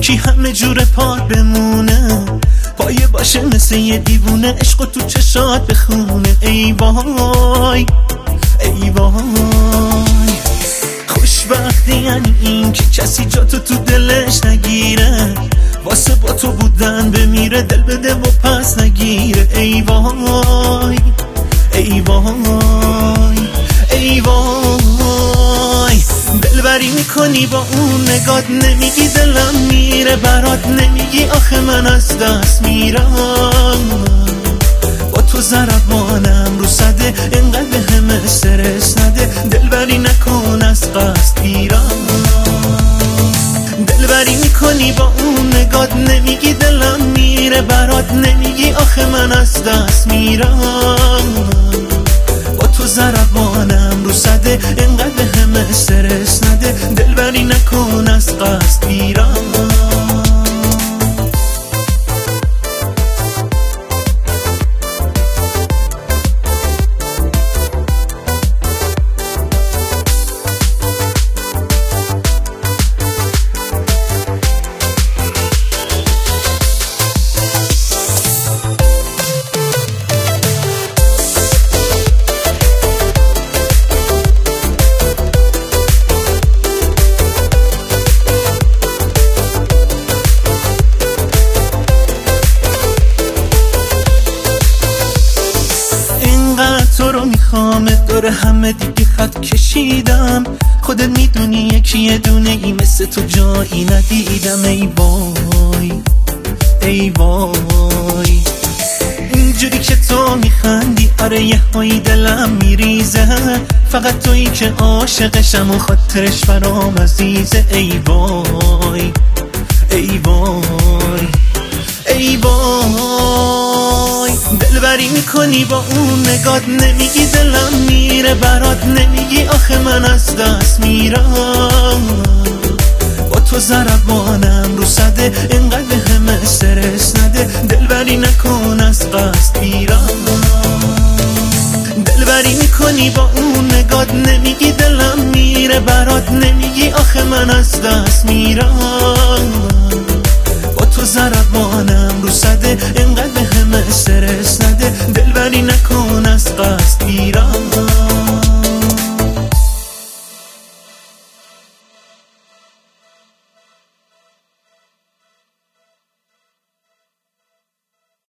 کی همه جور پار بمونه، پایه باشه مثل یه دیوونه، عشق تو چشات بخونه. ای وای ای وای، خوشبختی یعنی این که کسی جاتو تو دلش نگیره، واسه با تو بودن بمیره، دل بده و پس نگیره. ای وای ای وای ای وای، دلبری میکنی با اون نگات، نمیگی دلم میره برات، نمیگی آخه من از دست میرم، با تو ضربانم رو صده، انقدر به همه استرس نده، دلبری نکن از قصد گیرم. دلبری میکنی با اون نگات، نمیگی دلم میره برات، نمیگی آخه من از دست میرم، با تو ضربانم رو صده، انقدر به همه استرس نده، دلبری نکن از قصد گیرم. تو رو میخوامت دور همه دیگه خط کشیدم، خودت میدونی یکی یه دونه ای مثل تو جایی ندیدم. ای وای ای وای، اینجوری که تو میخندی آره یه هایی دلم میریزه، فقط تویی که عاشقشم و خاطرش برام عزیزه. ای وای ای وای ای وای، دلبری میکنی با اون نگات، نمیگی دلم میره برات، نمیگی آخه من از دست میرم، با تو ضربانم رو صده، انقدر به همه استرس نده، دلبری نکن از قصد گیرم. دلبری میکنی با اون نگات، نمیگی دلم میره برات، نمیگی آخه من از دست میرم، با تو ضربانم